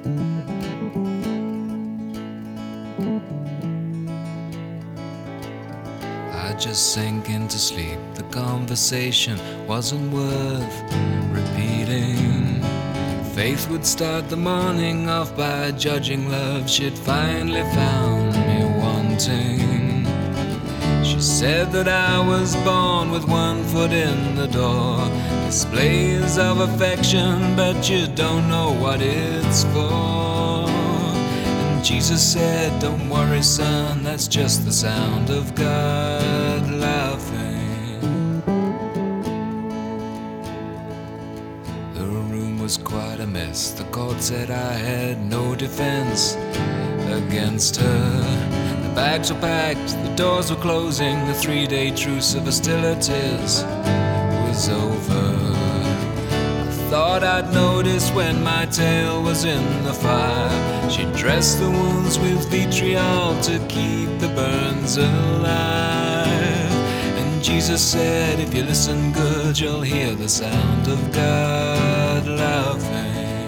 I just sank into sleep. The conversation wasn't worth repeating. Faith would start the morning off by judging love she'd finally found me wanting. She said that I was born with one foot in the door. Displays of affection, but you don't know what it's for. And Jesus said, don't worry son, that's just the sound of God laughing. The room was quite a mess. The court said I had no defense against her. The bags were packed, the doors were closing. The 3-day truce of hostilities was over. I thought I'd notice when my tail was in the fire. She dressed the wounds with vitriol to keep the burns alive. And Jesus said, if you listen good, you'll hear the sound of God laughing.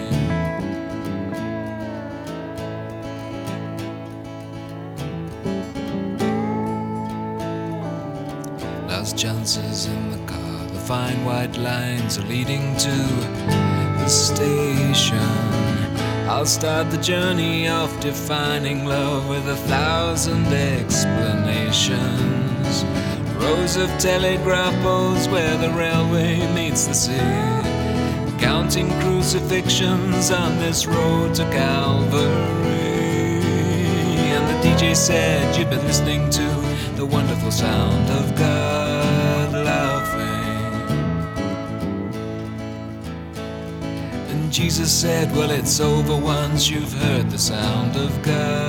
Last chances in the car, the fine white lines are leading to the station. I'll start the journey of defining love with 1,000 explanations. Rows of telegraph poles where the railway meets the sea. Counting crucifixions on this road to Calvary. And the DJ said, you've been listening to the wonderful sound of God laughing. And Jesus said, well, it's over once you've heard the sound of God